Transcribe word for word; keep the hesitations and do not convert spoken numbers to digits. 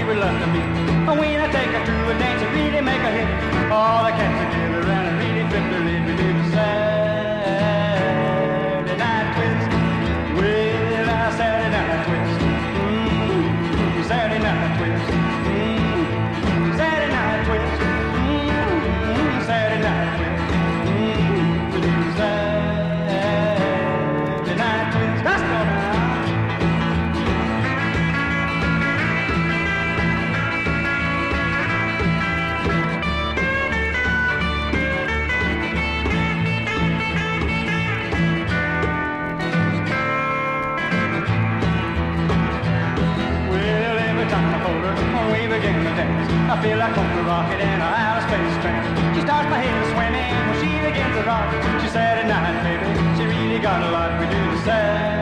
would love to meet. And when I take her to a dance and really make a hit, all the cats together and I really flip the lid. We do the Saturday night twist. Well, our Saturday night twist. Mm-hmm. Saturday night twist. Mm-hmm. Saturday night twist. Mm-hmm. Saturday night twist. Mm-hmm. We do the Saturday night twist. Let's go now. We begin to dance. I feel like I'm a rocket in an outer space trance. She starts my head swimming when she begins to rock. She said at night, baby, she really got a lot. We do the sad.